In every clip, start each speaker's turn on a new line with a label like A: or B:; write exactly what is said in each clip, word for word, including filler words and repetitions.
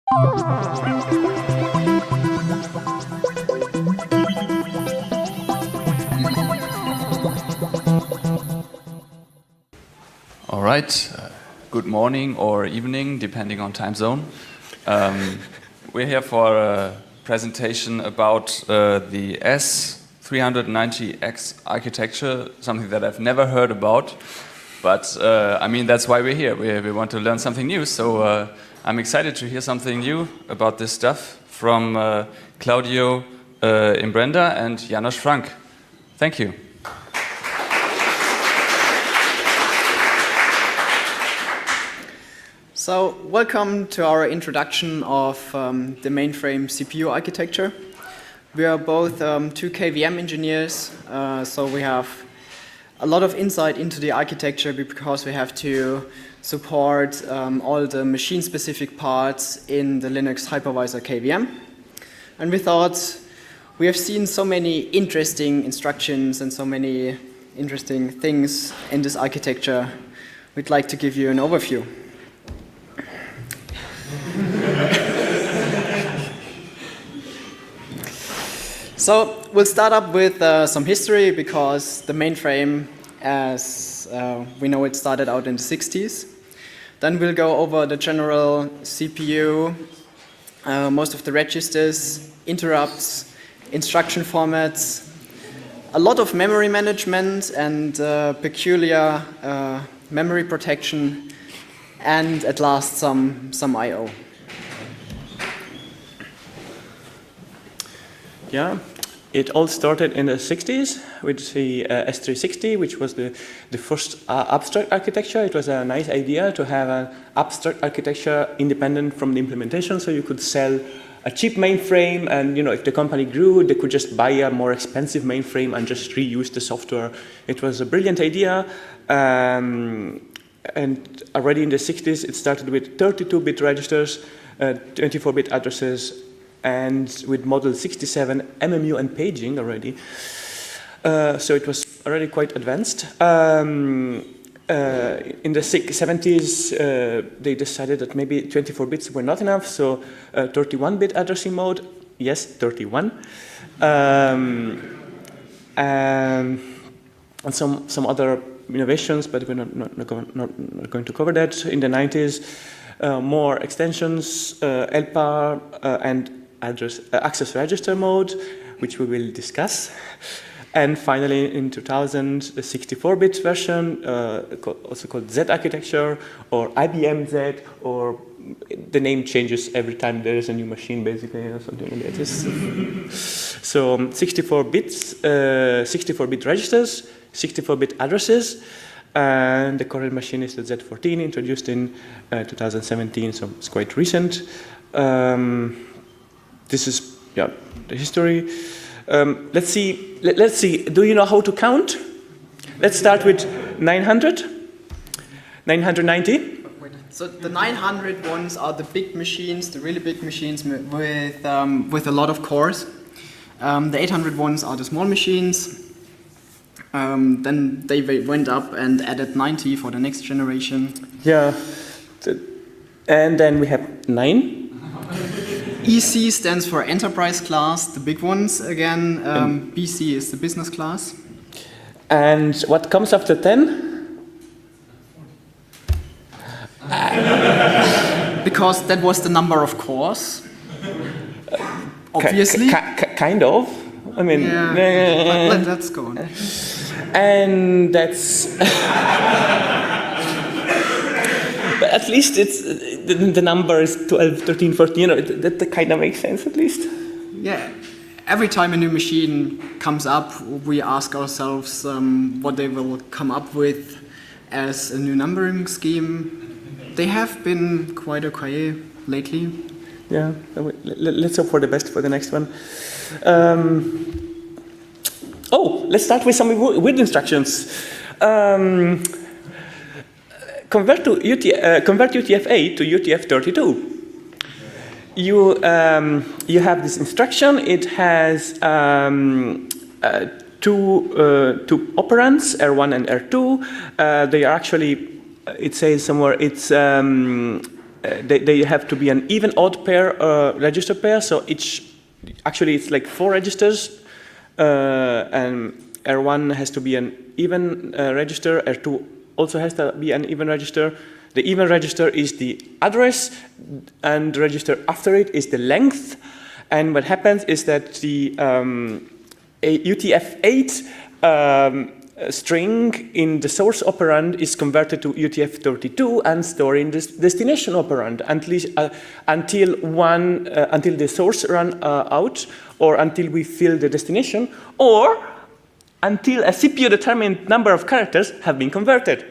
A: All right. Uh, good morning or evening, depending on time zone. Um, we're here for a presentation about uh, the S three ninety X architecture, something that I've never heard about. But uh, I mean, that's why we're here. We, we want to learn something new. So uh, I'm excited to hear something new about this stuff from uh, Claudio uh, Imbrenda and Janos Frank. Thank you.
B: So, welcome to our introduction of um, the mainframe C P U architecture. We are both um, two K V M engineers, uh, so we have a lot of insight into the architecture because we have to support um, all the machine-specific parts in the Linux hypervisor K V M. And we thought we have seen so many interesting instructions and so many interesting things in this architecture. We'd like to give you an overview. So we'll start up with uh, some history because the mainframe, as uh, we know, it started out in the sixties. Then we'll go over the general C P U, uh, most of the registers, interrupts, instruction formats, a lot of memory management and uh, peculiar uh, memory protection, and at last some, some I O.
C: Yeah, it all started in the sixties with the uh, S three sixty, which was the, the first uh, abstract architecture. It was a nice idea to have an abstract architecture independent from the implementation, so you could sell a cheap mainframe, and you know, if the company grew, they could just buy a more expensive mainframe and just reuse the software. It was a brilliant idea, um, and already in the sixties, it started with thirty-two bit registers, twenty-four bit addresses, and with model sixty-seven, M M U and paging already. Uh, so it was already quite advanced. Um, uh, in the seventies, uh, they decided that maybe twenty-four bits were not enough, so thirty-one bit uh, addressing mode, yes, thirty-one. Um, and and some, some other innovations, but we're not, not, not, going, not, not going to cover that. In the nineties, uh, more extensions, uh, L P A R, uh, and Address, uh, access register mode, which we will discuss. And finally, in two thousand, the sixty-four bit version, uh, also called Z architecture, or I B M Z, or the name changes every time there is a new machine, basically, or something like that. So um, sixty-four bits, uh, sixty-four bit registers, sixty-four bit addresses, and the current machine is the Z fourteen, introduced in uh, two thousand seventeen, so it's quite recent. Um, This is yeah the history. Um, let's see. Let, let's see. Do you know how to count? Let's start with nine hundred. nine hundred ninety.
B: So the nine hundred ones are the big machines, the really big machines with um, with a lot of cores. Um, the eight hundred ones are the small machines. Um, then they went up and added ninety for the next generation.
C: Yeah. And then we have nine.
B: E C stands for enterprise class, the big ones again. Um, B C is the business class.
C: And what comes after ten?
B: Because that was the number of cores. Obviously.
C: K k kind of. I mean.
B: Yeah. Let, let's go on.
C: And that's. But at least it's the, the number is twelve, thirteen, fourteen. You know, that, that kind of makes sense at least.
B: Yeah. Every time a new machine comes up, we ask ourselves um, what they will come up with as a new numbering scheme. They have been quite okay lately.
C: Yeah. Let's hope for the best for the next one. Um, oh, let's start with some weird instructions. Um, Convert to U T, uh, convert U T F eight to U T F thirty-two. You um, you have this instruction. It has um, uh, two uh, two operands, R one and R two. Uh, they are actually. It says somewhere it's um, they, they have to be an even odd pair uh, register pair. So each, actually it's like four registers, uh, and R one has to be an even uh, register, R two also has to be an even register. The even register is the address, and the register after it is the length. And what happens is that the um, U T F eight um, string in the source operand is converted to U T F thirty-two and stored in this destination operand until uh, until one uh, until the source run uh, out, or until we fill the destination, or until a C P U-determined number of characters have been converted.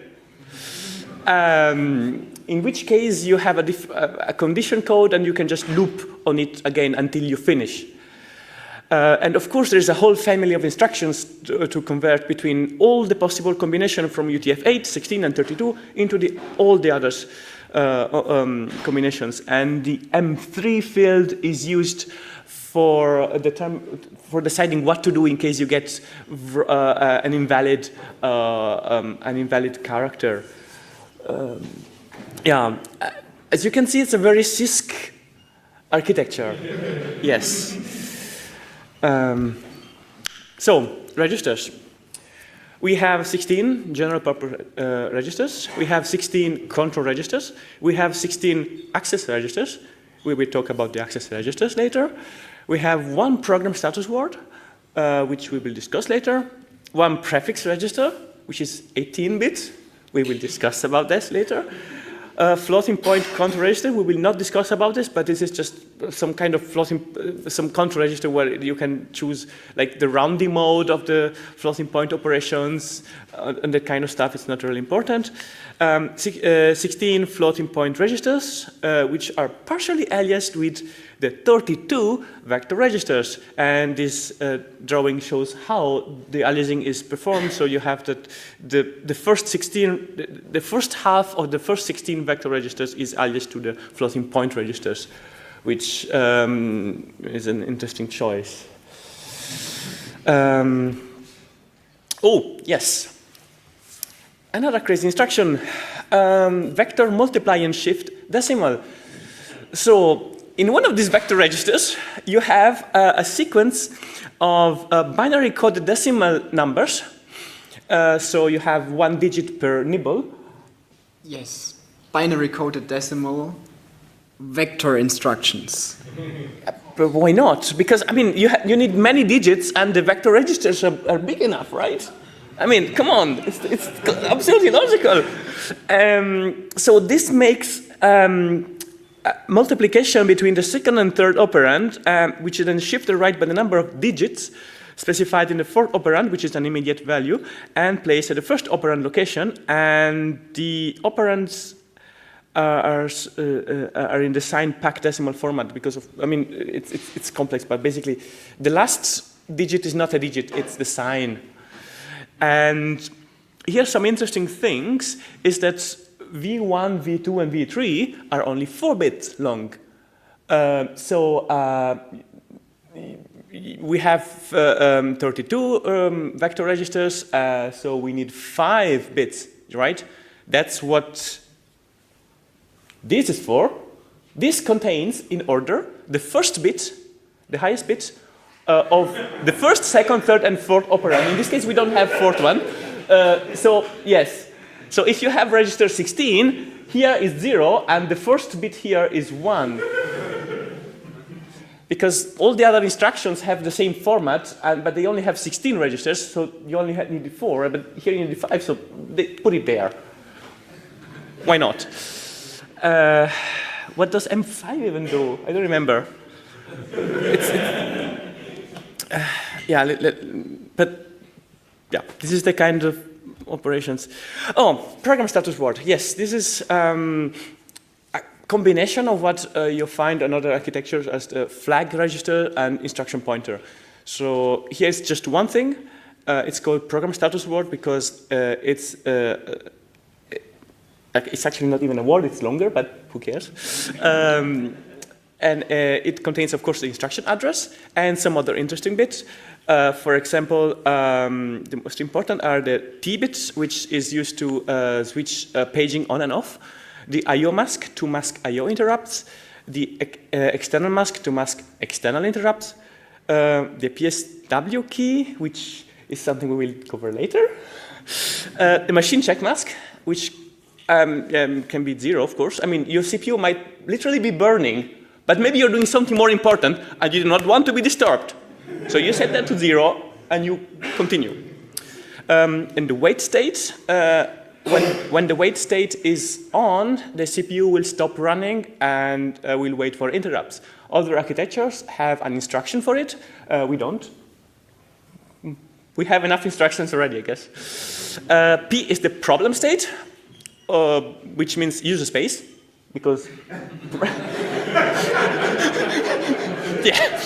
C: Um, in which case you have a, diff a condition code and you can just loop on it again until you finish. Uh, and of course there's a whole family of instructions to, to convert between all the possible combination from U T F eight, sixteen, and thirty-two into the, all the others uh, um, combinations. And the M three field is used for, the term, for deciding what to do in case you get uh, uh, an, invalid, uh, um, an invalid character. Um, yeah, as you can see, it's a very C I S C architecture. Yes. Um, so, registers. We have sixteen general purpose uh, registers. We have sixteen control registers. We have sixteen access registers. We will talk about the access registers later. We have one program status word, uh, which we will discuss later. One prefix register, which is eighteen bit. We will discuss about this later. Uh, floating point control register, we will not discuss about this, but this is just some kind of floating, uh, some control register where you can choose like the rounding mode of the floating point operations uh, and that kind of stuff. It's not really important. Um, uh, sixteen floating point registers, uh, which are partially aliased with the thirty-two vector registers. And this uh, drawing shows how the aliasing is performed. So you have that the, the first sixteen, the, the first half of the first sixteen vector registers is aliased to the floating point registers, which um, is an interesting choice. Um, oh, yes. Another crazy instruction, um, vector multiply and shift decimal. So in one of these vector registers, you have uh, a sequence of uh, binary coded decimal numbers. Uh, so you have one digit per nibble.
B: Yes, binary coded decimal vector instructions.
C: But why not? Because, I mean, you, you need many digits and the vector registers are, are big enough, right? I mean, come on, it's, it's absolutely logical. Um, so this makes um, multiplication between the second and third operand, um, which is then shifted right by the number of digits specified in the fourth operand, which is an immediate value, and placed at the first operand location. And the operands uh, are, uh, uh, are in the signed pack decimal format because of, I mean, it's, it's, it's complex, but basically the last digit is not a digit, it's the sign. And here some interesting things is that V one, V two, and V three are only four bits long. Uh, so uh, we have uh, um, thirty-two um, vector registers, uh, so we need five bits, right? That's what this is for. This contains, in order, the first bit, the highest bit, Uh, of the first, second, third, and fourth operand. In this case, we don't have fourth one. Uh, so, yes. So if you have register sixteen, here is zero, and the first bit here is one. Because all the other instructions have the same format, and, but they only have sixteen registers, so you only need four, but here you need five, so they put it there. Why not? Uh, what does M five even do? I don't remember. It's, it's, Uh, yeah, let, let, but yeah, this is the kind of operations. Oh, program status word. Yes, this is um, a combination of what uh, you find in other architectures as the flag register and instruction pointer. So here's just one thing. Uh, it's called program status word because uh, it's uh, it's actually not even a word. It's longer, but who cares? Um, And uh, it contains, of course, the instruction address and some other interesting bits. Uh, for example, um, the most important are the T bits, which is used to uh, switch uh, paging on and off. the I O mask to mask I O interrupts, the uh, external mask to mask external interrupts, uh, the P S W key, which is something we will cover later, uh, the machine check mask, which um, um, can be zero, of course. I mean, your C P U might literally be burning, but maybe you're doing something more important and you do not want to be disturbed. So you set that to zero and you continue. Um, in the wait state, uh, when, when the wait state is on, the C P U will stop running and uh, will wait for interrupts. Other architectures have an instruction for it. Uh, we don't. We have enough instructions already, I guess. Uh, P is the problem state, uh, which means user space, because yeah.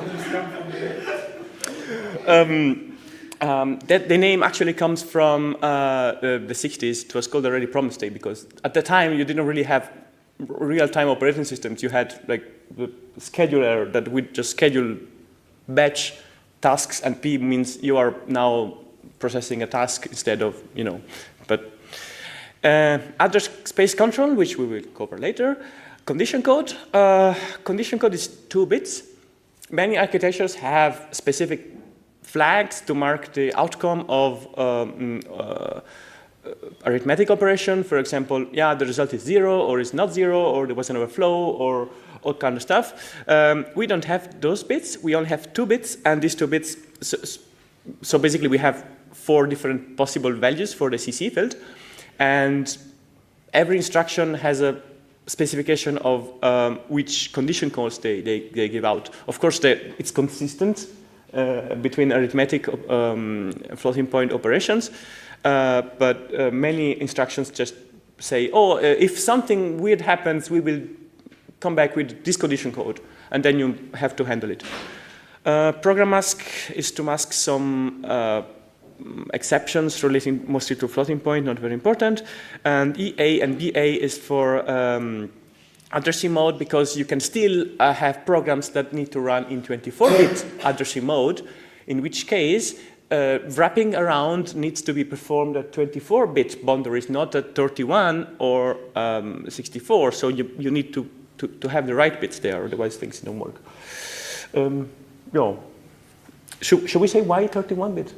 C: Um, Um, that the name actually comes from uh, the, the sixties. It was called already problem state because at the time you didn't really have real-time operating systems. You had like the scheduler that would just schedule batch tasks, and P means you are now processing a task instead of, you know, but uh, address space control, which we will cover later. Condition code. Uh, condition code is two bits. Many architectures have specific flags to mark the outcome of um, uh, arithmetic operation. For example, yeah, the result is zero, or it's not zero, or there was an overflow, or all kind of stuff. Um, we don't have those bits. We only have two bits, and these two bits, so, so basically we have four different possible values for the C C field, and every instruction has a specification of um, which condition codes they, they, they give out. Of course, they, it's consistent Uh, between arithmetic um, floating point operations, uh, but uh, many instructions just say, oh, uh, if something weird happens, we will come back with this condition code, and then you have to handle it. Uh, program mask is to mask some uh, exceptions relating mostly to floating point, not very important, and E A and B A is for um, addressing mode, because you can still uh, have programs that need to run in twenty-four bit addressing mode, in which case uh, wrapping around needs to be performed at twenty-four bit boundaries, not at thirty-one or um, sixty-four. So you, you need to, to, to have the right bits there, otherwise things don't work. Um, yeah. Should, should we say why thirty-one bit?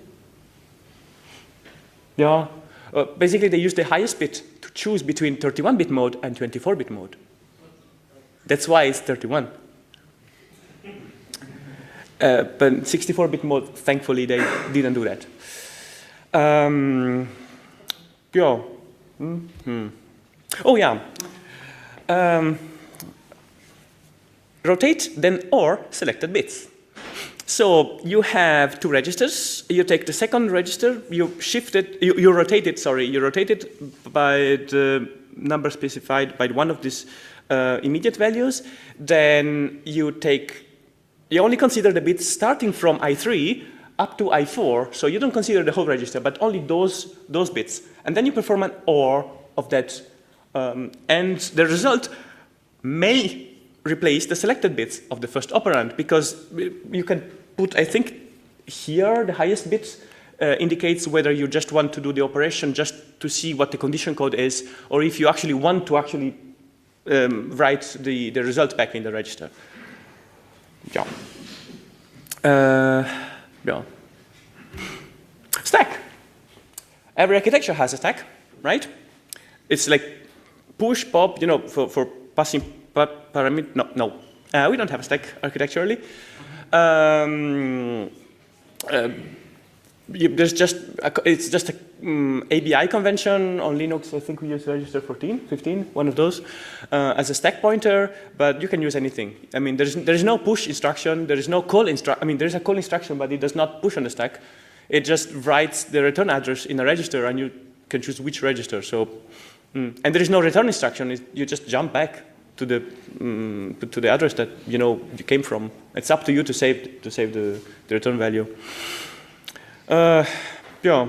C: Yeah. Uh, basically, they use the highest bit to choose between thirty-one bit mode and twenty-four bit mode. That's why it's thirty-one. Uh, but sixty-four bit mode, thankfully, they didn't do that. Um, yeah. Mm-hmm. Oh, yeah. Um, rotate, then or selected bits. So you have two registers. You take the second register, you shift it, you, you rotate it, sorry, you rotate it by the number specified by one of these Uh, immediate values. Then you take, you only consider the bits starting from I three up to I four, so you don't consider the whole register, but only those, those bits. And then you perform an OR of that, um, and the result may replace the selected bits of the first operand, because you can put, I think, here the highest bit uh, indicates whether you just want to do the operation just to see what the condition code is, or if you actually want to actually Um, write the, the result back in the register. Yeah. Uh, yeah. Stack. Every architecture has a stack, right? It's like push, pop, you know, for, for passing pa parameter. No, no. Uh, we don't have a stack architecturally. Um, uh, You, there's just a, it's just a um, A B I convention on Linux. I think we use register fourteen, fifteen, one of those, uh, as a stack pointer. But you can use anything. I mean, there's there is no push instruction. There is no call instruction. I mean, there is a call instruction, but it does not push on the stack. It just writes the return address in a register, and you can choose which register. So, mm, and there is no return instruction. It, you just jump back to the um, to the address that you know you came from. It's up to you to save to save the, the return value. Uh, yeah.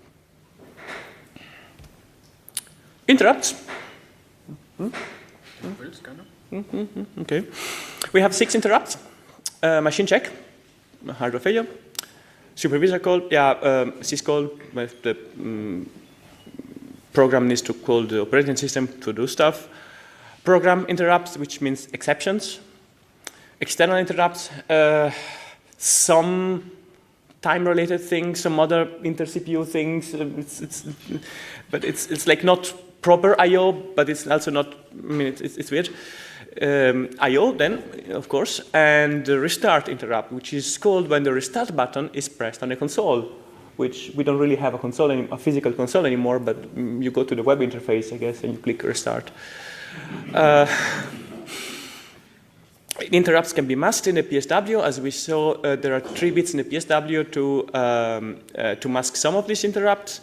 C: Interrupts. Mm-hmm. Mm-hmm. Okay. We have six interrupts. Uh, machine check, hardware failure, supervisor call, yeah, um, syscall, with the um, program needs to call the operating system to do stuff. Program interrupts, which means exceptions. External interrupts, uh, some time-related things, some other inter-C P U things. It's, it's, but it's it's like not proper I O, but it's also not. I mean, it's, it's, it's weird. Um, I O then, of course, and the restart interrupt, which is called when the restart button is pressed on the console, which we don't really have a console, any, a physical console anymore, but mm, you go to the web interface, I guess, and you click restart. Uh, interrupts can be masked in the P S W. As we saw, uh, there are three bits in the P S W to, um, uh, to mask some of these interrupts.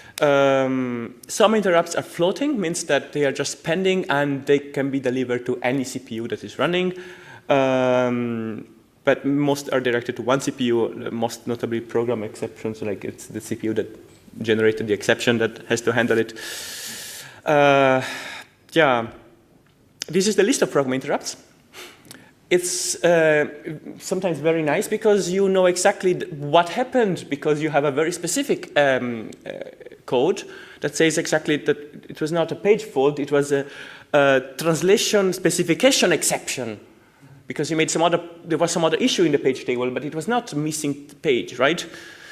C: Um, some interrupts are floating, means that they are just pending and they can be delivered to any C P U that is running. Um, but most are directed to one C P U, most notably program exceptions, like it's the C P U that generated the exception that has to handle it. Uh, yeah, this is the list of program interrupts. It's uh, sometimes very nice because you know exactly what happened because you have a very specific um, uh, code that says exactly that it was not a page fault, it was a, a translation specification exception because you made some other, there was some other issue in the page table, but it was not missing page, right?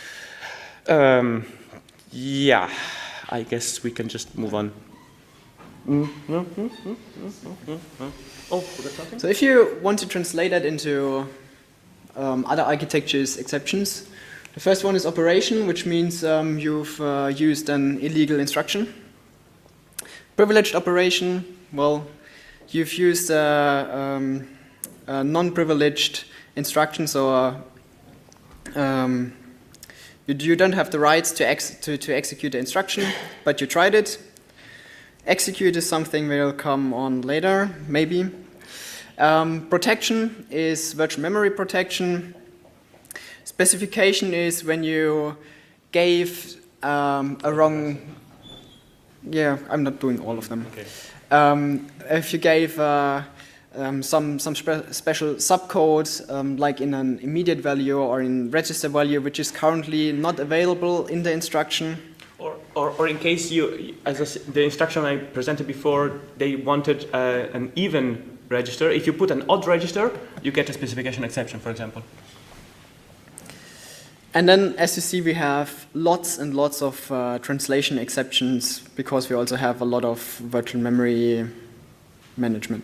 C: Um, yeah, I guess we can just move on. Mm, mm, mm, mm, mm, mm, mm. Oh, forgot something?
B: So if you want to translate that into um, other architectures exceptions, the first one is operation, which means um, you've uh, used an illegal instruction. Privileged operation, well, you've used a, um, a non-privileged instruction, so uh, um, you, you don't have the rights to, ex to, to execute the instruction, but you tried it. Execute is something we'll come on later, maybe. Um, protection is virtual memory protection. Specification is when you gave um, a wrong, yeah, I'm not doing all of them.
C: Okay.
B: Um, if you gave uh, um, some, some spe special subcode, um, like in an immediate value or in register value, which is currently not available in the instruction.
C: Or, or, or in case you, as a, the instruction I presented before, they wanted uh, an even register. If you put an odd register, you get a specification exception, for example.
B: And then, as you see, we have lots and lots of uh, translation exceptions because we also have a lot of virtual memory management.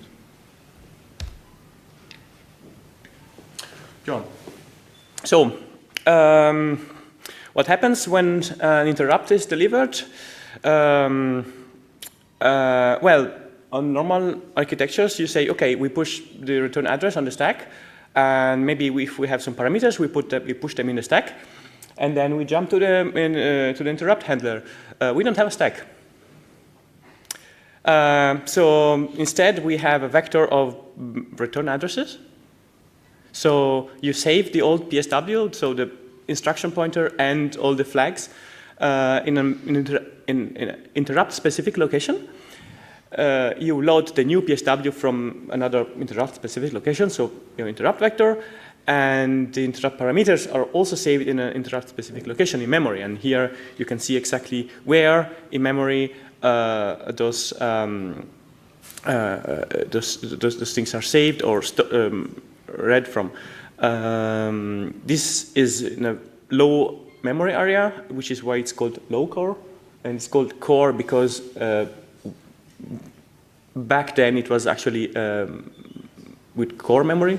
C: John. So, um, what happens when an interrupt is delivered? Um, uh, well, on normal architectures, you say, okay, we push the return address on the stack, and maybe we, if we have some parameters, we put the, we push them in the stack, and then we jump to the in, uh, to the interrupt handler. Uh, we don't have a stack, uh, so instead we have a vector of return addresses. So you save the old P S W, so the instruction pointer and all the flags uh, in an in inter in, in interrupt specific location. Uh, you load the new P S W from another interrupt specific location, so your interrupt vector, and the interrupt parameters are also saved in an interrupt specific location in memory. And here you can see exactly where in memory uh, those, um, uh, those, those those things are saved or um, read from. Um, this is in a low memory area, which is why it's called low core, and it's called core because uh, back then it was actually um, with core memory.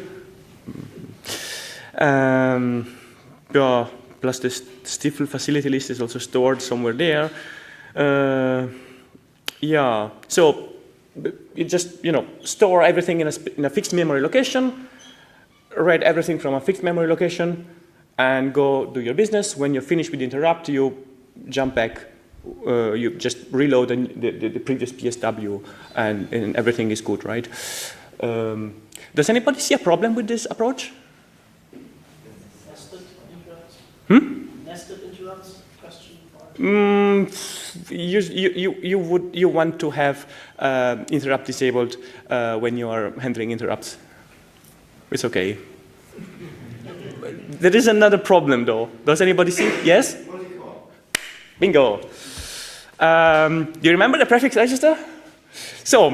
C: Um, yeah, plus the Stifle facility list is also stored somewhere there. Uh, yeah, so you just you know store everything in a, in a fixed memory location, read everything from a fixed memory location, and go do your business. When you're finished with the interrupt, you jump back. Uh, you just reload the, the, the previous P S W, and, and everything is good, right? Um, does anybody see a problem with this approach?
D: Nested interrupts?
C: Hmm?
D: Nested interrupts? Question mark.
C: Mm, you, you, you, you would you want to have uh, interrupt disabled uh, when you are handling interrupts. It's okay. There is another problem though. Does anybody see? Yes? Bingo. Um, do you remember the prefix register? So,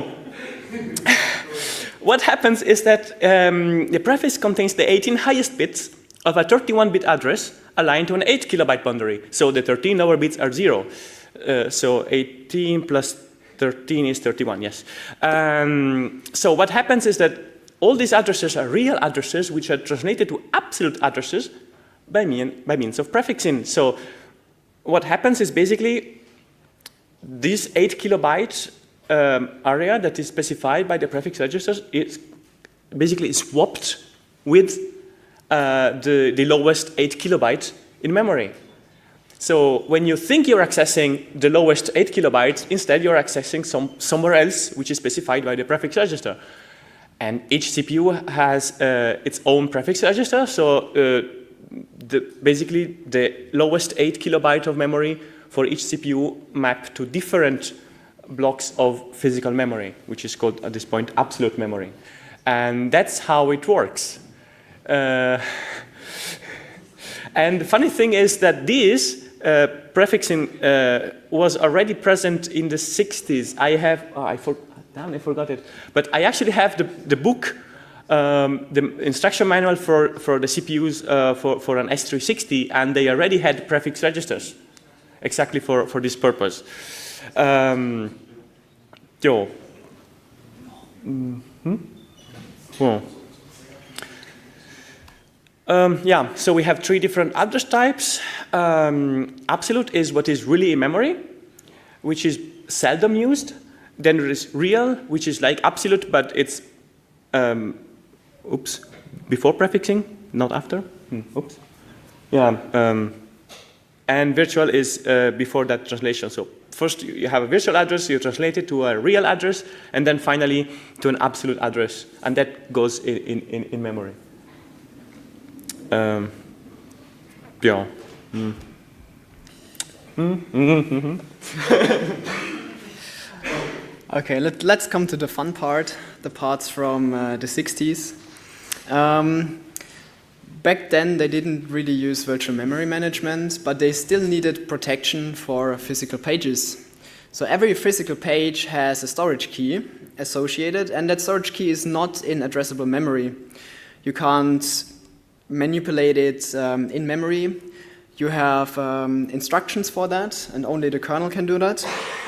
C: what happens is that um, the prefix contains the eighteen highest bits of a thirty-one bit address aligned to an eight kilobyte boundary. So the thirteen lower bits are zero. Uh, so eighteen plus thirteen is thirty-one, yes. Um, so what happens is that all these addresses are real addresses which are translated to absolute addresses by, mean, by means of prefixing. So what happens is basically this eight kilobyte um, area that is specified by the prefix registers is basically swapped with uh, the, the lowest eight kilobyte in memory. So when you think you're accessing the lowest eight kilobytes, instead you're accessing some, somewhere else which is specified by the prefix register. And each C P U has uh, its own prefix register, so uh, the, basically the lowest eight kilobyte of memory for each C P U map to different blocks of physical memory, which is called at this point absolute memory. And that's how it works. Uh, and the funny thing is that this uh, prefixing uh, was already present in the sixties. I have, oh, I, for, damn, I forgot it. But I actually have the, the book, um, the instruction manual for, for the C P Us uh, for, for an S three sixty, and they already had prefix registers exactly for, for this purpose. Um, yo. Mm-hmm. Well. Um, yeah, so we have three different address types. Um, absolute is what is really in memory, which is seldom used. Then there is real, which is like absolute, but it's, um, oops, before prefixing, not after. Hmm, oops. Yeah, um, and virtual is uh, before that translation. So first you have a virtual address, you translate it to a real address, and then finally to an absolute address, and that goes in, in, in memory. Um, yeah. Mm. Mm, mm, mm,
B: Okay, let, let's come to the fun part, the parts from uh, the sixties. Um, back then, they didn't really use virtual memory management, but they still needed protection for physical pages. So every physical page has a storage key associated, and that storage key is not in addressable memory. You can't manipulate it um, in memory. You have um, instructions for that, and only the kernel can do that.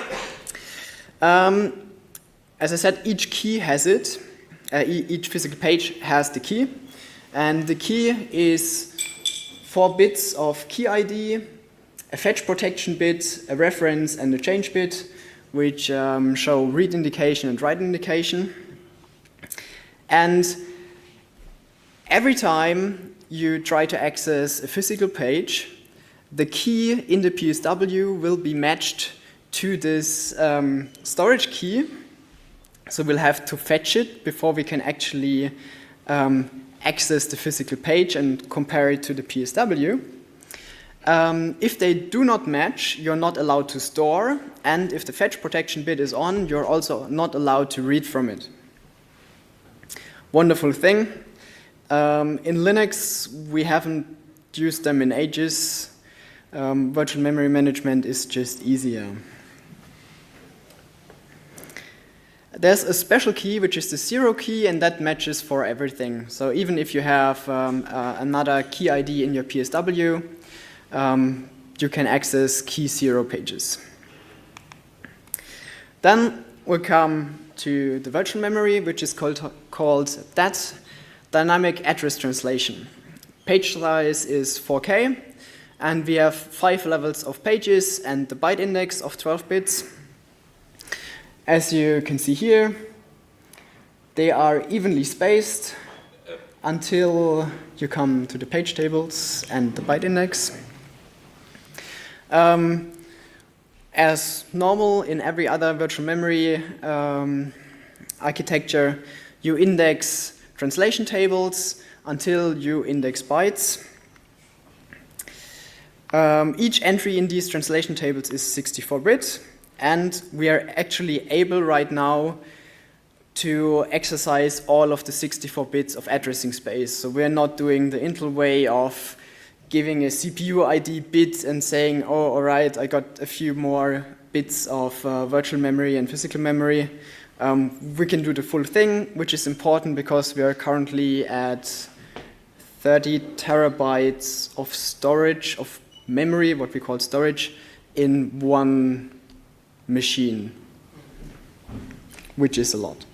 B: Um, as I said, each key has it. Uh, e each physical page has the key. And the key is four bits of key I D, a fetch protection bit, a reference, and a change bit, which um, show read indication and write indication. And every time you try to access a physical page, the key in the P S W will be matched to this um, storage key. So we'll have to fetch it before we can actually um, access the physical page and compare it to the P S W. Um, if they do not match, you're not allowed to store, and if the fetch protection bit is on, you're also not allowed to read from it. Wonderful thing. Um, in Linux, we haven't used them in ages. Um, virtual memory management is just easier. There's a special key, which is the zero key, and that matches for everything. So even if you have um, uh, another key I D in your P S W, um, you can access key zero pages. Then we'll come to the virtual memory, which is called, called D A T, Dynamic Address Translation. Page size is four K, and we have five levels of pages and the byte index of twelve bits. As you can see here, they are evenly spaced until you come to the page tables and the byte index. Um, as normal in every other virtual memory um, architecture, you index translation tables until you index bytes. Um, each entry in these translation tables is sixty-four bit. And we are actually able right now to exercise all of the sixty-four bits of addressing space. So we're not doing the Intel way of giving a C P U I D bit and saying, oh, all right, I got a few more bits of uh, virtual memory and physical memory. Um, we can do the full thing, which is important because we are currently at thirty terabytes of storage, of memory, what we call storage, in one machine, which is a lot.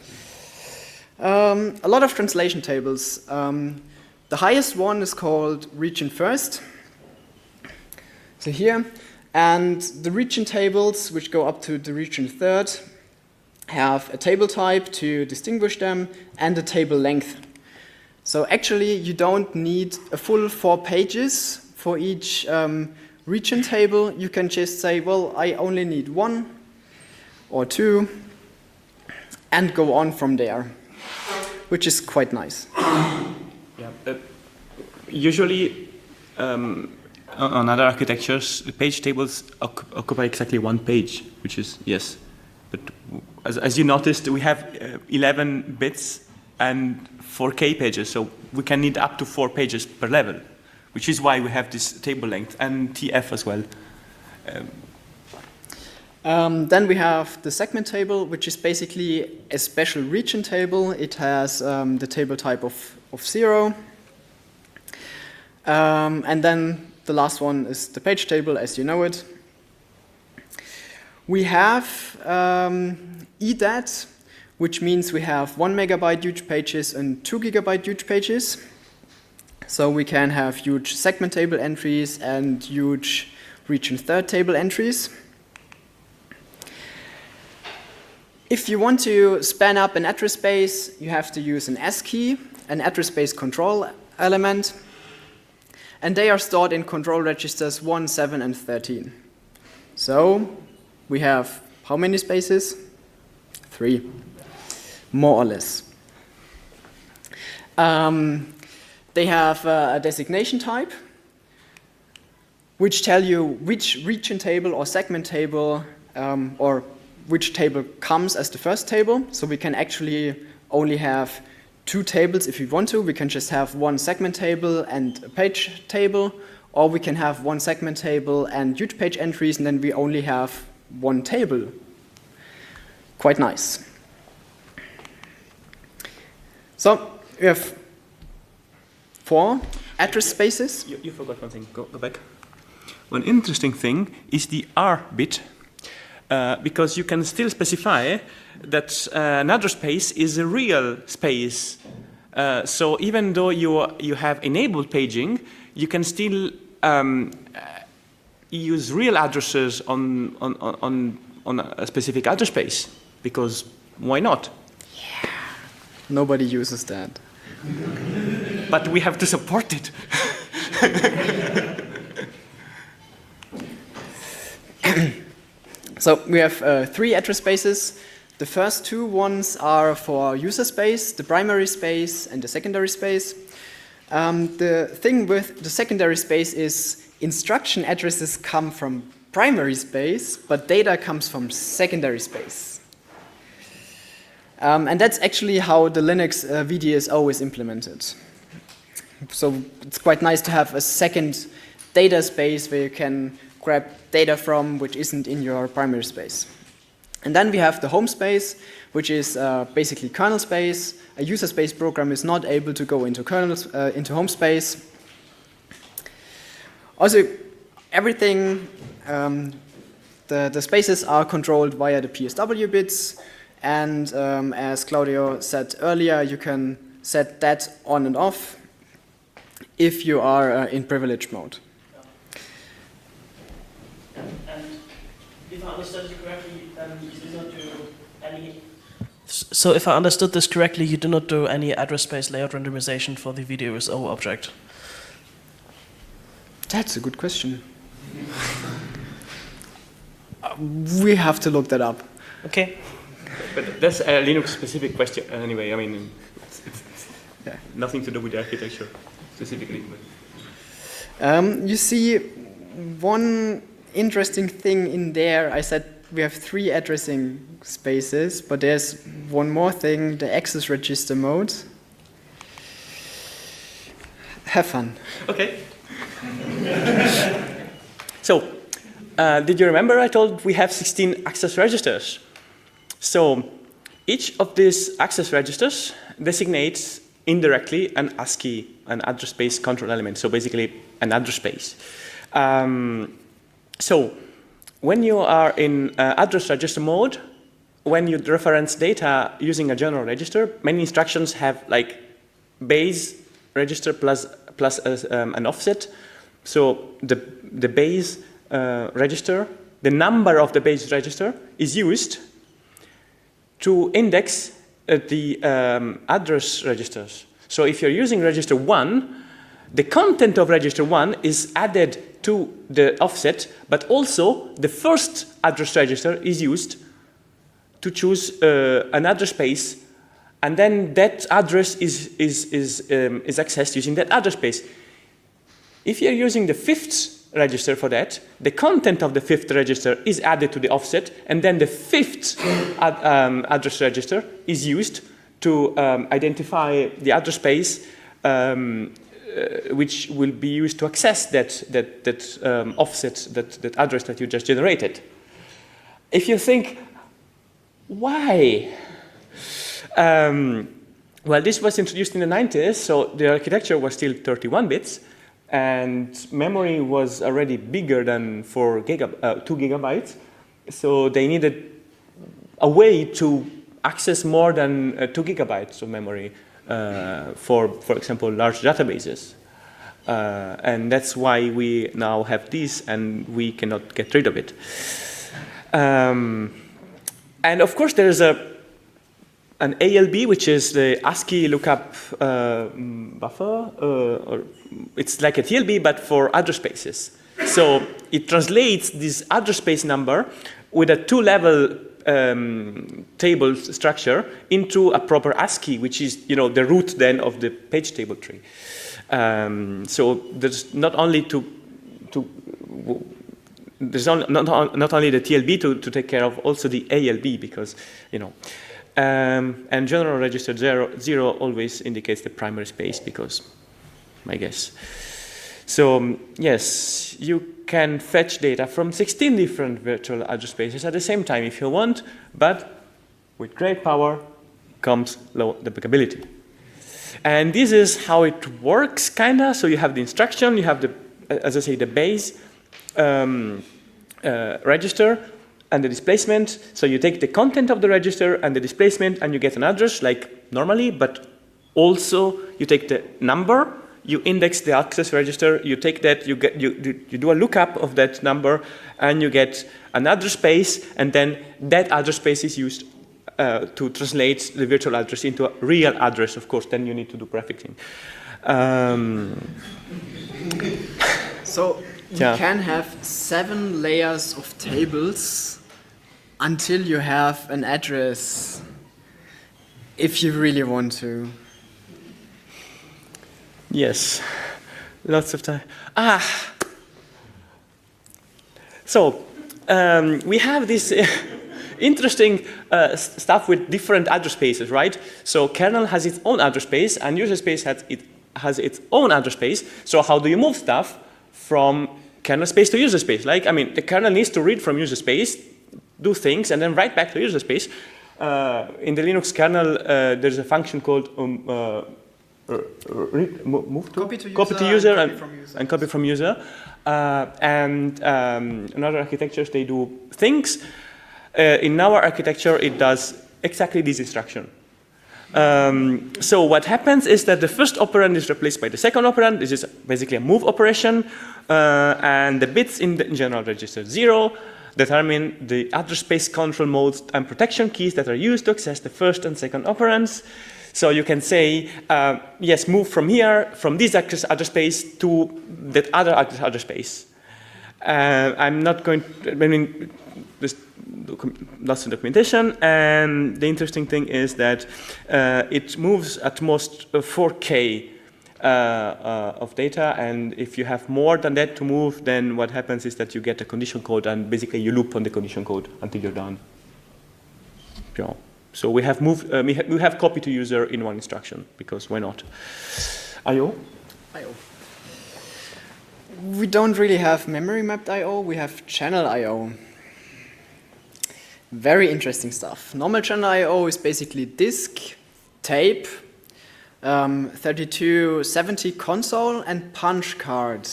B: Um, a lot of translation tables. Um, the highest one is called region first. So here, and the region tables, which go up to the region third, have a table type to distinguish them and a table length. So actually, you don't need a full four pages for each um, region table. You can just say, well, I only need one or two, and go on from there, which is quite nice.
C: Yeah. Uh, usually, um, on on other architectures, the page tables oc occupy exactly one page, which is yes. But as, as you noticed, we have uh, eleven bits and four K pages, so we can need up to four pages per level, which is why we have this table length and T F as well. Um,
B: Um, then we have the segment table, which is basically a special region table. It has um, the table type of, of zero. Um, and then the last one is the page table, as you know it. We have um, E D A T, which means we have one megabyte huge pages and two gigabyte huge pages. So we can have huge segment table entries and huge region third table entries. If you want to span up an address space, you have to use an ASCII, an address space control element, and they are stored in control registers one, seven, and thirteen. So we have how many spaces? Three, more or less. Um, they have uh, a designation type, which tell you which region table or segment table um, or which table comes as the first table. So we can actually only have two tables if we want to. We can just have one segment table and a page table, or we can have one segment table and huge page entries, and then we only have one table. Quite nice. So we have four address spaces.
C: you, you forgot one thing. Go, go back. One interesting thing is the R bit. Uh, because you can still specify that uh, an address space is a real space. Uh, so even though you, you have enabled paging, you can still um, uh, use real addresses on, on, on, on a specific address space, because why not?
B: Yeah. Nobody uses that.
C: But we have to support it.
B: So we have uh, three address spaces. The first two ones are for user space, the primary space and the secondary space. Um, the thing with the secondary space is instruction addresses come from primary space, but data comes from secondary space. Um, and that's actually how the Linux uh, V D S O is implemented. So it's quite nice to have a second data space where you can grab data from which isn't in your primary space. And then we have the home space, which is uh, basically kernel space. A user space program is not able to go into kernel, uh, into home space. Also, everything, um, the, the spaces are controlled via the P S W bits. And um, as Claudio said earlier, you can set that on and off if you are uh, in privilege mode.
D: And if I understood you correctly, um, you do not do any...
E: So if I understood this correctly, you do not do any address space layout randomization for the V D S O object?
B: That's a good question. uh, we have to look that up.
E: Okay.
C: But that's a Linux-specific question anyway. I mean, it's, it's, it's
B: Yeah.
C: nothing to do with the architecture specifically.
B: Um, you see, one interesting thing in there, I said we have three addressing spaces, but there's one more thing, the access register mode. Have fun.
C: Okay. So, uh, did you remember I told we have sixteen access registers? So each of these access registers designates indirectly an ASCII, an address space control element, so basically an address space. Um, so when you are in uh, address register mode, when you reference data using a general register, many instructions have like base register plus, plus a, um, an offset. So the, the base uh, register, the number of the base register is used to index uh, the um, address registers. So if you're using register one, the content of register one is added to the offset, but also the first address register is used to choose uh, an address space, and then that address is, is, is, um, is accessed using that address space. If you're using the fifth register for that, the content of the fifth register is added to the offset, and then the fifth ad, um, address register is used to um, identify the address space um, uh, which will be used to access that, that, that um, offset, that, that address that you just generated. If you think, why? Um, well, this was introduced in the nineties, so the architecture was still thirty-one bits, and memory was already bigger than four gigab uh, two gigabytes, so they needed a way to access more than uh, two gigabytes of memory uh, for, for example, large databases. Uh, and that's why we now have this, and we cannot get rid of it. Um, and of course, there is a an A L B, which is the ASCII lookup uh, buffer, uh, or it's like a T L B, but for address spaces. So it translates this address space number with a two-level um, table structure into a proper ASCII, which is, you know, the root then of the page table tree. Um, so there's not only to, to there's not, not, not only the T L B to, to take care of, also the A L B, because, you know, Um, and general register zero, zero always indicates the primary space, because, I guess. So, um, yes, you can fetch data from sixteen different virtual address spaces at the same time if you want, but with great power comes low debugability. And this is how it works, kinda. So you have the instruction, you have the, as I say, the base um, uh, register, and the displacement. So you take the content of the register and the displacement, and you get an address like normally, but also you take the number, you index the access register, you take that, you, get, you, you do a lookup of that number, and you get an address space, and then that address space is used uh, to translate the virtual address into a real address. Of course, then you need to do prefixing. Um,
B: so you yeah. can have seven layers of tables until you have an address, if you really want to.
C: Yes, lots of time. Ah, so um, we have this uh, interesting uh, stuff with different address spaces, right? So kernel has its own address space, and user space has, it, has its own address space. So how do you move stuff from kernel space to user space? Like, I mean, the kernel needs to read from user space, do things, and then write back to user space. Uh, in the Linux kernel, uh, there's a function called um, uh, read, move to?
B: Copy to user,
C: copy to user,
B: and,
C: and,
B: copy from user.
C: and copy from user. Uh, and um, in other architectures, they do things. Uh, in our architecture, it does exactly this instruction. Um, so what happens is that the first operand is replaced by the second operand. This is basically a move operation, uh, and the bits in the general register zero determine the address space control modes and protection keys that are used to access the first and second operands. So you can say, uh, yes, move from here, from this address, address space to that other address, address space. Uh, I'm not going to, I mean, there's lots of documentation, and the interesting thing is that uh, it moves at most four K uh, uh, of data, and if you have more than that to move, then what happens is that you get a condition code, and basically you loop on the condition code until you're done. Yeah. So we have moved, uh, we, ha we have copy to user in one instruction, because why not? I O?
B: I O. we don't really have memory mapped I O, we have channel I O. Very interesting stuff. Normal channel I O is basically disk, tape, um, thirty-two seventy console, and punch card.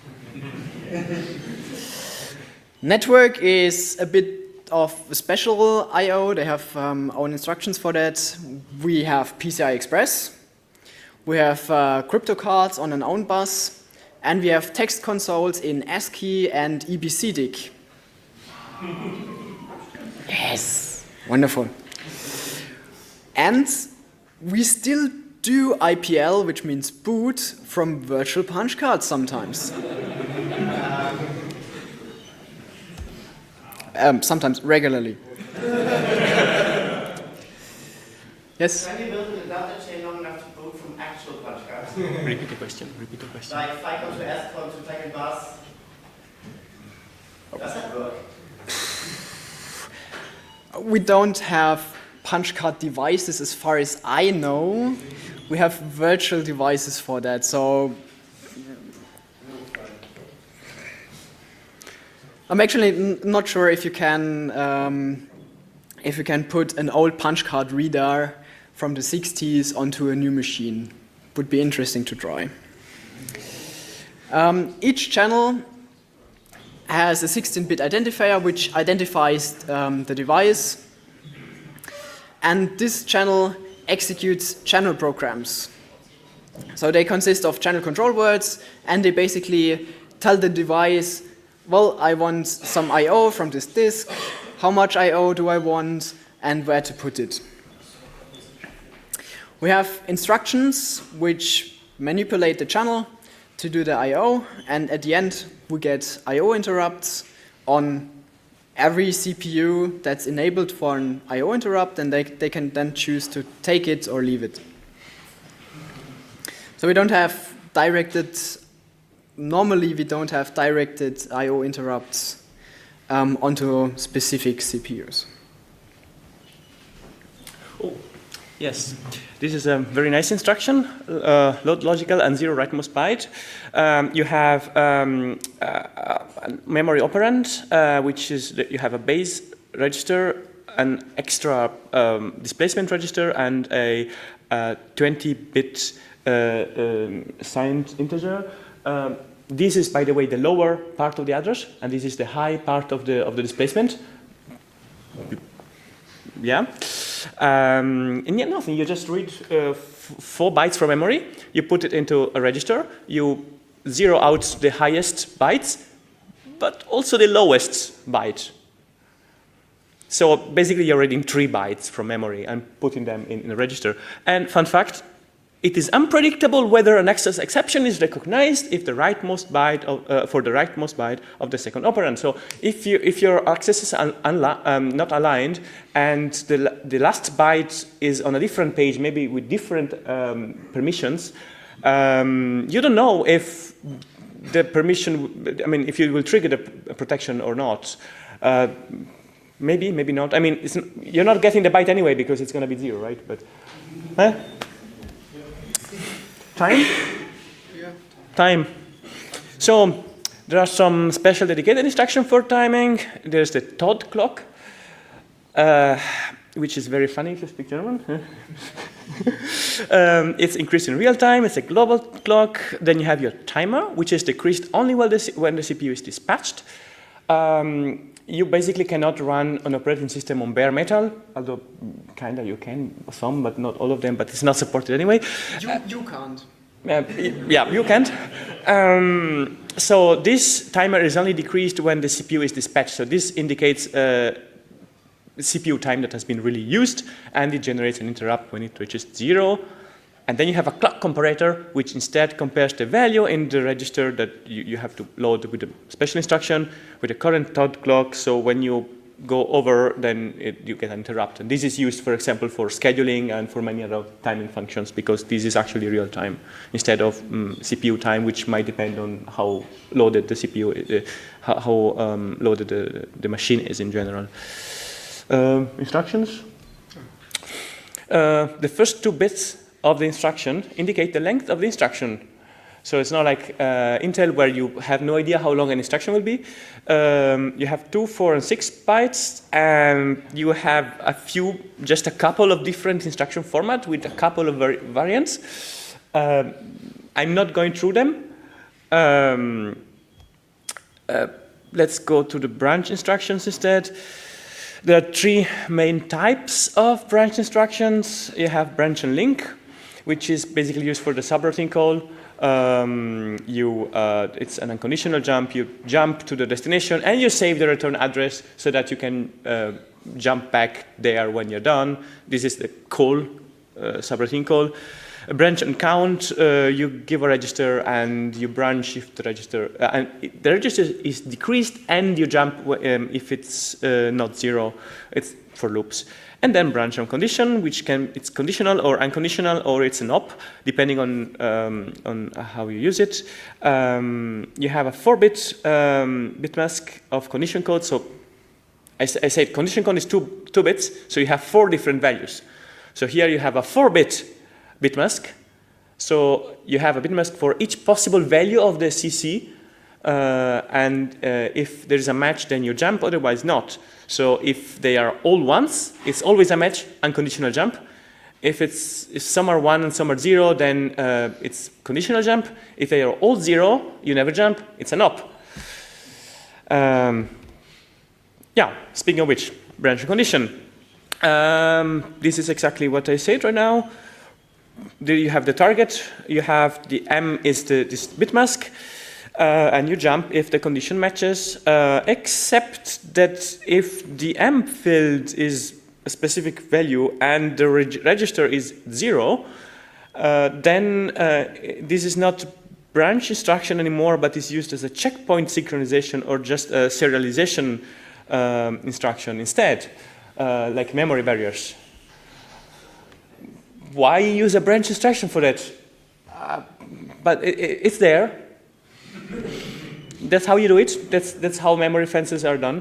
B: Network is a bit of special I O. They have um, own instructions for that. We have P C I Express. We have uh, crypto cards on an own bus. And we have text consoles in ASCII and E B C D I C. Yes, wonderful. And we still do I P L, which means boot, from virtual punch cards sometimes. um, sometimes, regularly. Yes?
D: Can you build a data chain long enough to boot from actual punch cards?
C: Repeat the question. Repeat the question.
D: Like if I come to ASCON to take a bus, does that work?
B: We don't have punch card devices as far as I know. We have virtual devices for that, so I'm actually n not sure if you can um, if you can put an old punch card reader from the sixties onto a new machine. Would be interesting to try. Um, each channel has a sixteen bit identifier which identifies um, the device, and this channel executes channel programs. So they consist of channel control words, and they basically tell the device, well, I want some I O from this disk, how much I O do I want, and where to put it. We have instructions which manipulate the channel to do the I O, and at the end we get I O interrupts on every C P U that's enabled for an I O interrupt, and they, they can then choose to take it or leave it. So we don't have directed, normally we don't have directed I O interrupts um, onto specific C P Us.
C: Oh, yes. This is a very nice instruction, uh, load logical and zero rightmost byte. Um, you have um, uh, a memory operand, uh, which is that you have a base register, an extra um, displacement register, and a twenty bit uh, um, signed integer. Um, this is, by the way, the lower part of the address, and this is the high part of the of the displacement. Yeah. Um, and yet nothing, you just read uh, four bytes from memory, you put it into a register, you zero out the highest bytes, but also the lowest byte. So basically you're reading three bytes from memory and putting them in, in a register. And fun fact, it is unpredictable whether an access exception is recognized if the rightmost byte of, uh, for the rightmost byte of the second operand. So if you if your access is un, um, not aligned and the the last byte is on a different page, maybe with different um, permissions, um, you don't know if the permission. I mean, if you will trigger the protection or not. Uh, maybe, maybe not. I mean, it's, you're not getting the byte anyway because it's going to be zero, right? But. Huh? Time? Yeah. Time. So there are some special dedicated instructions for timing. There's the Todd clock, uh, which is very funny if you speak German. um, it's increased in real time. It's a global clock. Then you have your timer, which is decreased only when the, when the C P U is dispatched. Um, you basically cannot run an operating system on bare metal, although kind of you can, some, but not all of them, but it's not supported anyway.
B: You, you can't.
C: Uh, yeah, you can't. Um, so this timer is only decreased when the C P U is dispatched. So this indicates uh, C P U time that has been really used, and it generates an interrupt when it reaches zero. And then you have a clock comparator, which instead compares the value in the register that you, you have to load with a special instruction with the current Todd clock. So when you go over, then it, you get an interrupt. And this is used, for example, for scheduling and for many other timing functions, because this is actually real time instead of um, C P U time, which might depend on how loaded the C P U, uh, how, how um, loaded the, the machine is in general. Uh, instructions. Uh, the first two bits of the instruction indicate the length of the instruction. So it's not like uh, Intel where you have no idea how long an instruction will be. Um, you have two, four, and six bytes, and you have a few, just a couple of different instruction formats with a couple of vari variants. Um, I'm not going through them. Um, uh, let's go to the branch instructions instead. There are three main types of branch instructions. You have branch and link, which is basically used for the subroutine call. Um, you, uh, it's an unconditional jump. You jump to the destination and you save the return address so that you can uh, jump back there when you're done. This is the call, uh, subroutine call. A branch and count, uh, you give a register and you branch if the register, uh, and it, the register is decreased and you jump um, if it's uh, not zero. It's for loops. And then branch on condition, which can, it's conditional or unconditional, or it's an op, depending on, um, on how you use it. Um, you have a four bit um, bit mask of condition code. So I, I said condition code is two, two bits, so you have four different values. So here you have a four bit bit mask. So you have a bit mask for each possible value of the C C, uh, and uh, if there is a match, then you jump, otherwise not. So if they are all ones, it's always a match, unconditional jump. If, it's, if some are one and some are zero, then uh, it's conditional jump. If they are all zero, you never jump, it's an op. Um, yeah, speaking of which, branch and condition. Um, this is exactly what I said right now. There you have the target, you have the M is the this bit mask, uh, and you jump if the condition matches, uh, except that if the M field is a specific value and the reg register is zero, uh, then uh, this is not branch instruction anymore, but is used as a checkpoint synchronization or just a serialization um, instruction instead, uh, like memory barriers. Why use a branch instruction for that? Uh, but it, it, it's there. That's how you do it. That's, that's how memory fences are done.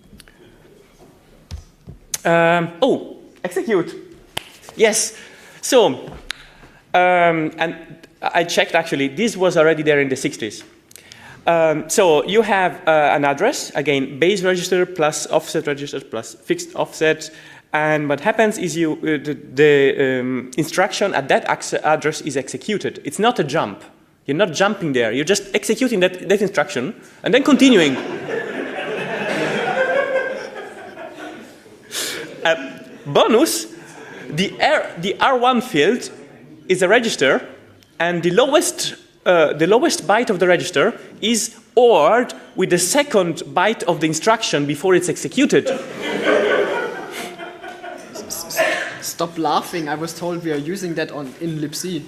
C: Um, oh, execute. Yes. So, um, and I checked actually, this was already there in the sixties. Um, so you have uh, an address, again, base register plus offset register plus fixed offset. And what happens is you, uh, the, the um, instruction at that address is executed. It's not a jump. You're not jumping there. You're just executing that, that instruction and then continuing. uh, bonus, the, R, the R one field is a register, and the lowest, uh, the lowest byte of the register is O R'd with the second byte of the instruction before it's executed.
B: Stop laughing, I was told we are using that on, in libc.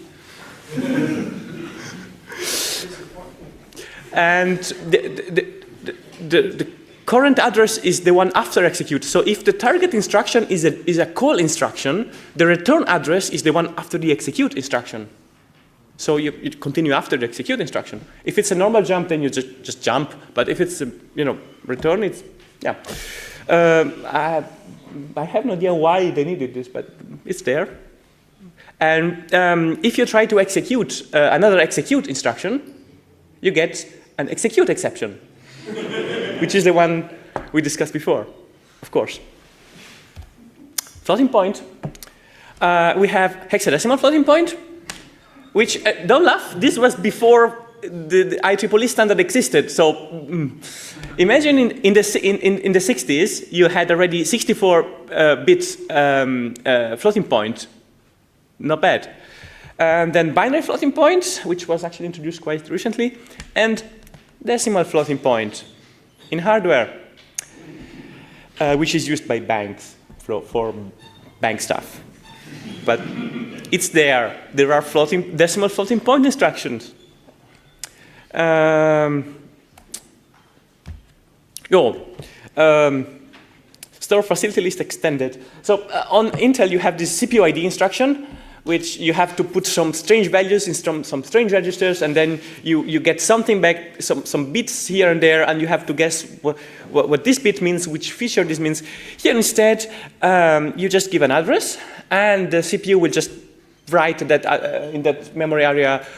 C: And the, the, the, the, the current address is the one after execute. So if the target instruction is a, is a call instruction, the return address is the one after the execute instruction. So you, you continue after the execute instruction. If it's a normal jump, then you just, just jump. But if it's a, you know, return, it's, yeah. Um, I, I have no idea why they needed this, but it's there. And um, if you try to execute uh, another execute instruction, you get an execute exception, which is the one we discussed before, of course. Floating point. Uh, we have hexadecimal floating point, which, uh, don't laugh, this was before the, the I triple E standard existed. So mm, imagine in, in, the, in, in, in the sixties, you had already sixty-four bit uh, um, uh, floating point. Not bad. And then binary floating point, which was actually introduced quite recently, and decimal floating point in hardware, uh, which is used by banks for, for bank stuff. But it's there. There are floating, decimal floating point instructions. Um, yo, um, store facility list extended. So uh, on Intel, you have this C P U I D instruction, which you have to put some strange values in some, some strange registers, and then you, you get something back, some, some bits here and there, and you have to guess what, what, what this bit means, which feature this means. Here instead, um, you just give an address, and the C P U will just write that, uh, in that memory area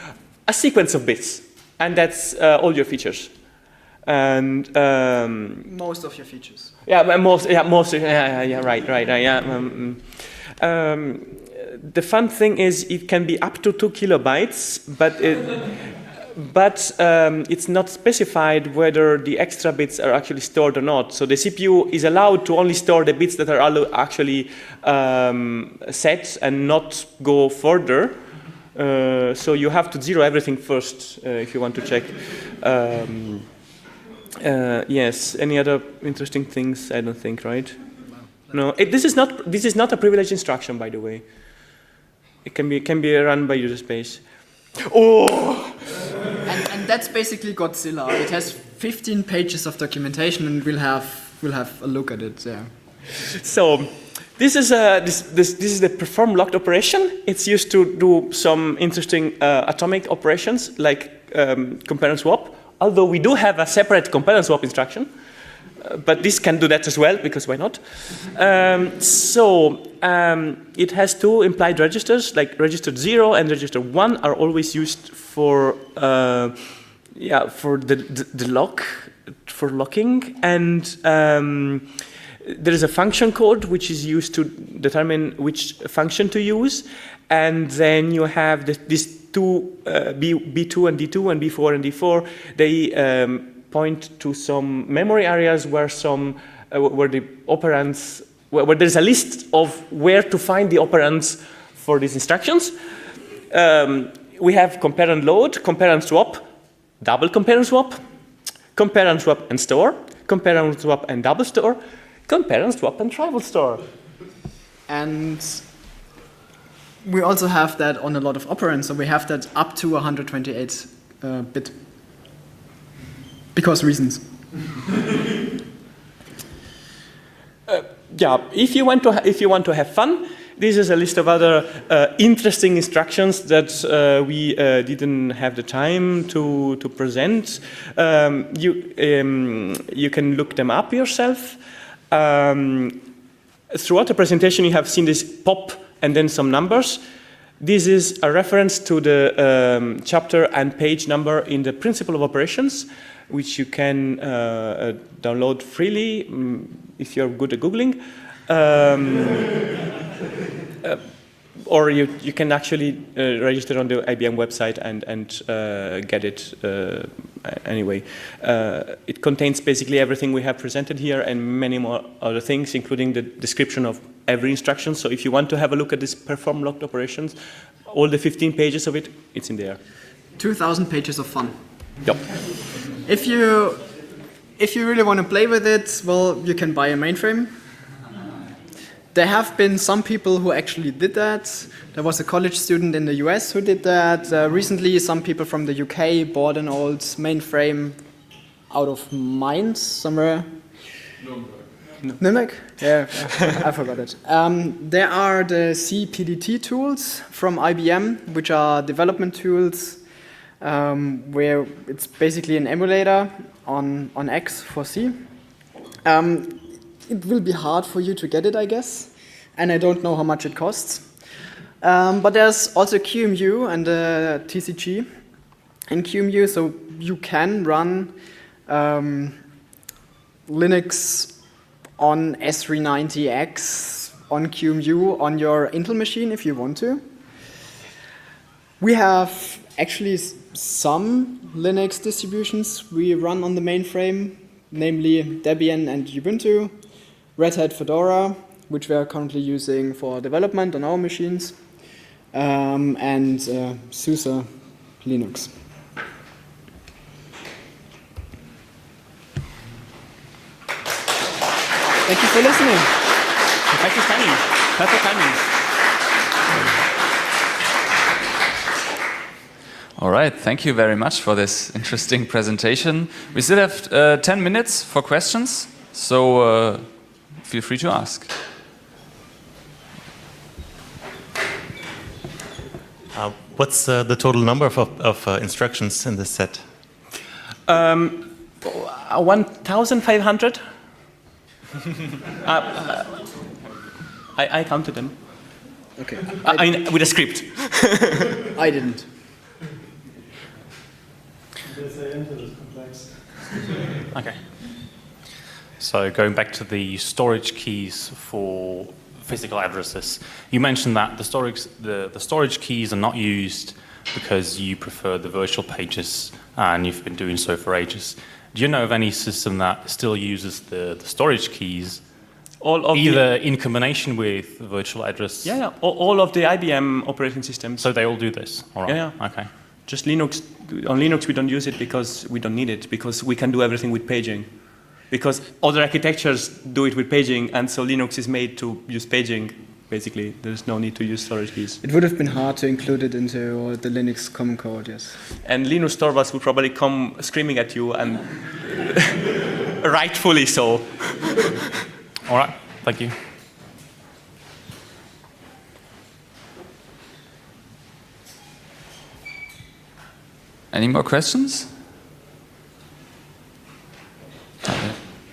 C: a sequence of bits, and that's uh, all your features. And um,
B: Most of your features.
C: yeah, but most, yeah, most, yeah, yeah, yeah, right, right, uh, yeah. Um, um, the fun thing is it can be up to two kilobytes, but it, but um, it's not specified whether the extra bits are actually stored or not. So the C P U is allowed to only store the bits that are allo- actually um, set and not go further. Uh, so you have to zero everything first uh, if you want to check. Um, uh, yes. Any other interesting things? I don't think, right? No. It, this is not. This is not a privileged instruction, by the way. It can be can be run by user space. Oh.
B: And, and that's basically Godzilla. It has fifteen pages of documentation, and we'll have we'll have a look at it. Yeah.
C: So this is a this this this is the perform locked operation. It's used to do some interesting uh, atomic operations like um, compare and swap. Although we do have a separate compare and swap instruction, uh, but this can do that as well because why not? Um, so um, it has two implied registers, like register zero and register one are always used for uh, yeah for the, the the lock for locking, and um, there is a function code which is used to determine which function to use, and then you have the, these two uh, B, B2 and D two and B four and D four. They um, point to some memory areas where some uh, where the operands where, where there's a list of where to find the operands for these instructions. Um, we have compare and load, compare and swap, double compare and swap, compare and swap and store, compare and swap and double store, compare and swap and triple store.
B: And we also have that on a lot of operands, so we have that up to one hundred twenty-eight uh, bit. Because reasons.
C: uh, yeah, if you want to ha- if you want to have fun, this is a list of other uh, interesting instructions that uh, we uh, didn't have the time to to present. Um, you um, you can look them up yourself. Um, throughout the presentation, you have seen this pop and then some numbers. This is a reference to the um, chapter and page number in the Principle of Operations, which you can uh, uh, download freely um, if you're good at Googling. Um, uh, or you, you can actually uh, register on the I B M website and, and uh, get it uh, anyway. Uh, it contains basically everything we have presented here and many more other things, including the description of every instruction. So if you want to have a look at this perform locked operations, all the fifteen pages of it, it's in there.
B: two thousand pages of fun.
C: Yep.
B: If you, if you really want to play with it, well, you can buy a mainframe. There have been some people who actually did that. There was a college student in the U S who did that. Uh, recently, some people from the U K bought an old mainframe out of Mainz, somewhere. Nürnberg. Nürnberg? Yeah, I forgot it. Um, there are the C P D T tools from I B M, which are development tools um, where it's basically an emulator on, on X for C. Um, It will be hard for you to get it, I guess, and I don't know how much it costs. Um, but there's also Q M U and uh, T C G in Q M U, so you can run um, Linux on S three ninety X on Q M U on your Intel machine if you want to. We have actually some Linux distributions we run on the mainframe, namely Debian and Ubuntu, Red Hat Fedora, which we are currently using for development on our machines, um, and uh, SUSE Linux. Thank you for listening.
C: Perfect timing. Perfect timing.
A: All right, thank you very much for this interesting presentation. We still have uh, ten minutes for questions, so uh, feel free to ask.
F: Uh, what's uh, the total number of, of uh, instructions in this set?
C: Um, one thousand five hundred. uh, uh, I, I counted them.
B: Okay.
C: I, I, with a script.
B: I didn't.
G: Okay. So going back to the storage keys for physical addresses, you mentioned that the storage the, the storage keys are not used because you prefer the virtual pages and you've been doing so for ages. Do you know of any system that still uses the, the storage keys,
C: All of
G: either
C: the,
G: in combination with the virtual address?
C: yeah, yeah, all, all of the I B M operating systems.
G: So they all do this? All right.
C: Yeah, yeah.
G: Okay.
C: Just Linux. On Linux, we don't use it because we don't need it, because we can do everything with paging. Because other architectures do it with paging, and so Linux is made to use paging. Basically, there's no need to use storage keys.
B: It would have been hard to include it into the Linux common code, yes.
C: And Linus Torvalds would probably come screaming at you, and rightfully so.
G: All right. Thank you.
A: Any more questions? Okay.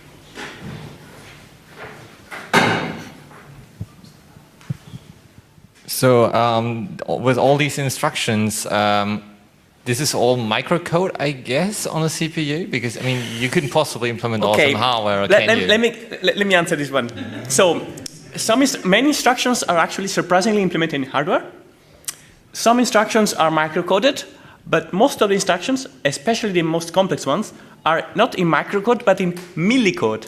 H: So um, with all these instructions, um, this is all microcode, I guess, on a C P U? Because, I mean, you couldn't possibly implement all
C: Okay.
H: some hardware,
C: let,
H: can
C: let,
H: you?
C: let me let, let me answer this one. So, some inst- many instructions are actually surprisingly implemented in hardware. Some instructions are microcoded, but most of the instructions, especially the most complex ones, are not in microcode but in millicode.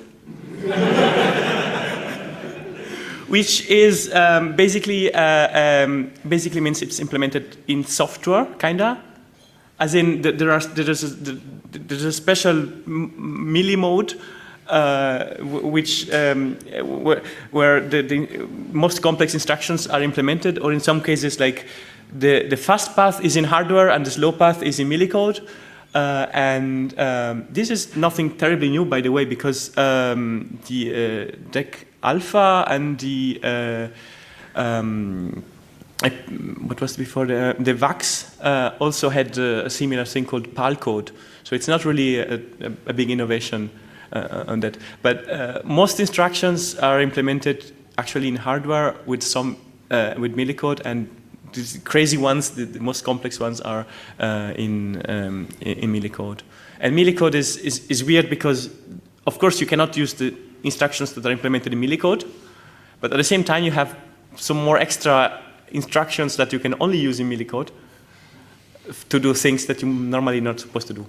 C: Which is um, basically uh, um, basically means it's implemented in software, kinda. As in, the, there are there is a, the, there's a special m- milli mode, uh, w- which um, where, where the, the most complex instructions are implemented, or in some cases, like the the fast path is in hardware and the slow path is in millicode. Uh, and um, this is nothing terribly new, by the way, because um, the uh, D E C Alpha and the uh, um, I, what was before the the VAX uh, also had uh, a similar thing called PAL code. So it's not really a, a, a big innovation uh, on that. But uh, most instructions are implemented actually in hardware with some uh, with millicode, and the crazy ones, the, the most complex ones, are uh, in, um, in in millicode. And millicode is, is is weird because, of course, you cannot use the instructions that are implemented in millicode, but at the same time you have some more extra instructions that you can only use in millicode to do things that you're normally not supposed to do.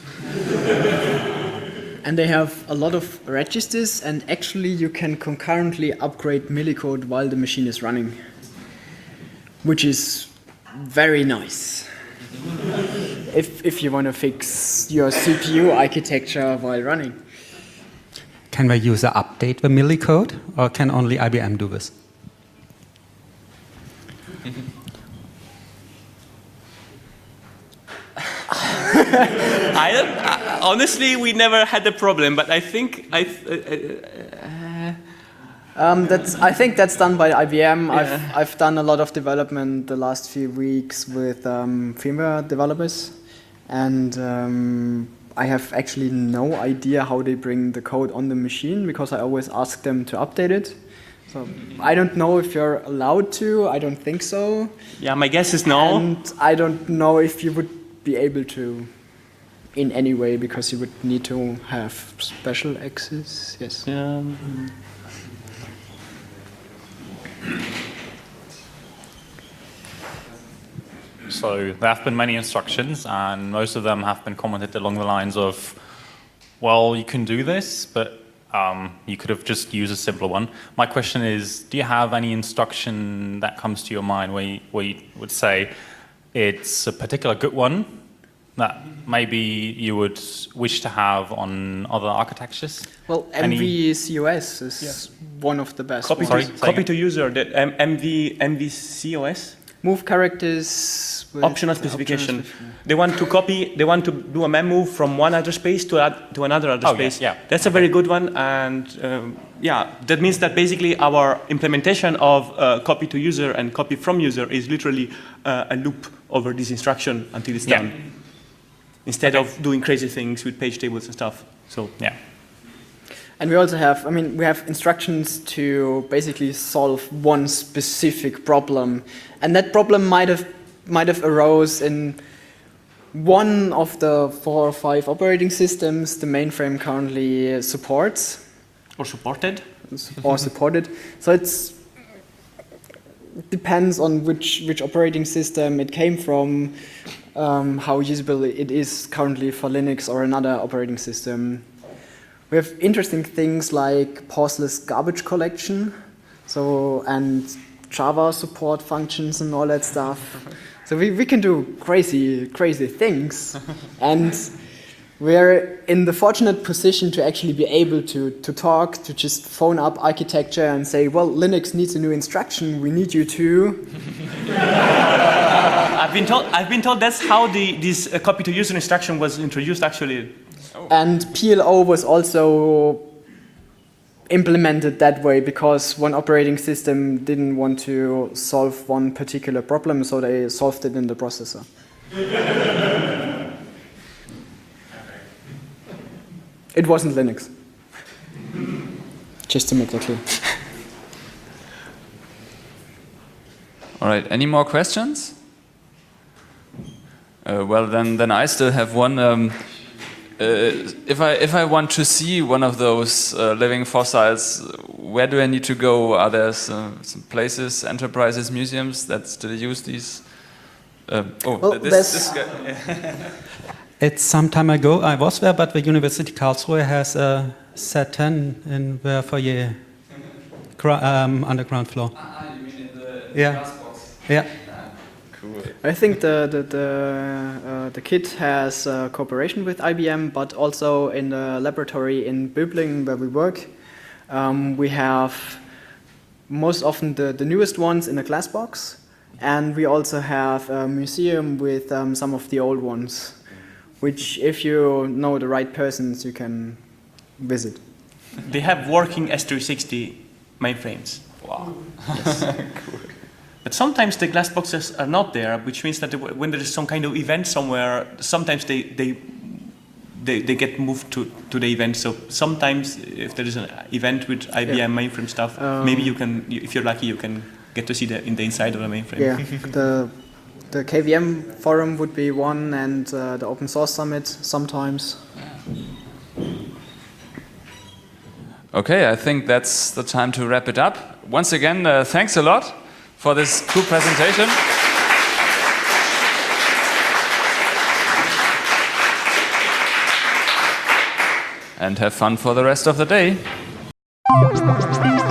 B: And they have a lot of registers, and actually you can concurrently upgrade millicode while the machine is running, which is very nice. if, if you want to fix your C P U architecture while running.
I: Can the user update the millicode, or can only I B M do this?
C: I don't, I, honestly, we never had a problem, but I think I. Uh, uh,
B: Um, that's, I think that's done by I B M.
C: Yeah.
B: I've, I've done a lot of development the last few weeks with um, firmware developers, and um, I have actually no idea how they bring the code on the machine, because I always ask them to update it. So I don't know if you're allowed to. I don't think so.
C: Yeah, my guess is no.
B: And I don't know if you would be able to in any way, because you would need to have special access. Yes.
C: Yeah.
G: So there have been many instructions, and most of them have been commented along the lines of, well, you can do this, but um, you could have just used a simpler one. My question is, do you have any instruction that comes to your mind where you, where you would say it's a particular good one that maybe you would wish to have on other architectures?
B: Well,
G: Any-
B: M V C O S is
C: Yeah.
B: one of the best.
C: Copy,
B: ones.
G: Sorry?
C: to,
G: say
C: copy
G: again.
C: to user, that M- MV, M V C O S,
B: Move characters with
C: optional
B: the
C: specification.
B: optional specification.
C: They want to copy, they want to do a mem move from one address space to, ad, to another address
G: Oh, yeah,
C: space.
G: yeah.
C: That's a very good one, and um, yeah, that means that basically our implementation of uh, copy to user and copy from user is literally uh, a loop over this instruction until it's
G: Yeah.
C: done, instead of doing crazy things with page tables and stuff. So
G: Yeah.
B: And we also have, I mean, we have instructions to basically solve one specific problem, and that problem might have might have arose in one of the four or five operating systems the mainframe currently supports.
C: Or supported?
B: Or supported. So it's it depends on which which operating system it came from, um, how usable it is currently for Linux or another operating system. We have interesting things like pauseless garbage collection, so and Java support functions and all that stuff. So we, we can do crazy crazy things, and we're in the fortunate position to actually be able to, to talk, to just phone up architecture and say, well, Linux needs a new instruction, we need you to.
C: I've been told, I've been told that's how the, this uh, copy to user instruction was introduced actually.
B: Oh. And P L O was also implemented that way because one operating system didn't want to solve one particular problem, so they solved it in the processor. It wasn't Linux. Just to make that clear.
A: All right, any more questions? Uh, well, then, then I still have one. Um, uh, if I if I want to see one of those uh, living fossils, where do I need to go? Are there some, some places, enterprises, museums that still use these? Uh, oh,
B: well,
A: this, this guy.
I: It's some time ago I was there, but the University Karlsruhe has a Saturn in the foyer, um, underground floor.
A: Ah, you mean in the, in
I: yeah.
A: the glass box?
I: Yeah.
A: Cool.
B: I think the the the, uh, the kit has uh, cooperation with I B M, but also in the laboratory in Böblingen where we work, um, we have most often the, the newest ones in a glass box, and we also have a museum with um, some of the old ones, which if you know the right persons, you can visit.
C: They have working S three sixty mainframes.
A: Wow.
C: Yes. Cool. But sometimes the glass boxes are not there, which means that they, when there is some kind of event somewhere, sometimes they, they, they, they get moved to, to the event. So sometimes if there is an event with I B M yeah. mainframe stuff, um, maybe you can, if you're lucky, you can get to see the, in the inside of the mainframe.
B: Yeah, the, the K V M forum would be one, and uh, the Open Source Summit sometimes.
A: Okay, I think that's the time to wrap it up. Once again, uh, thanks a lot for this cool presentation. And have fun for the rest of the day.